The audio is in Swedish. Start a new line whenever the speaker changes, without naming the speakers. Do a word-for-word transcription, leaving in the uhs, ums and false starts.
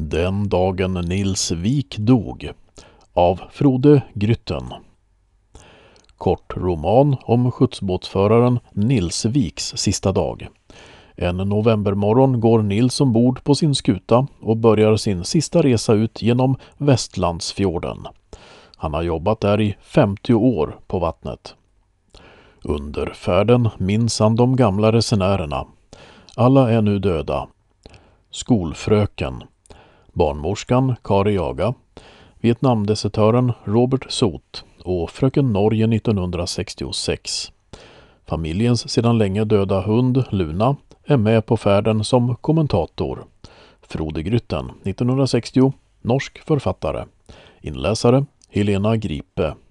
Den dagen Nils Wik dog av Frode Grytten. Kort roman om skjutsbåtsföraren Nils Wiks sista dag. En novembermorgon går Nils ombord på sin skuta och börjar sin sista resa ut genom Västlandsfjorden. Han har jobbat där i femtio år på vattnet. Under färden minns han de gamla resenärerna. Alla är nu döda. Skolfröken, barnmorskan Kari Jaga, Vietnamdesertören Robert Sot och fröken Norge nittonhundrasextiosex. Familjens sedan länge döda hund Luna är med på färden som kommentator. Frode Grytten, nittonhundrasextio, norsk författare. Inläsare Helena Gripe.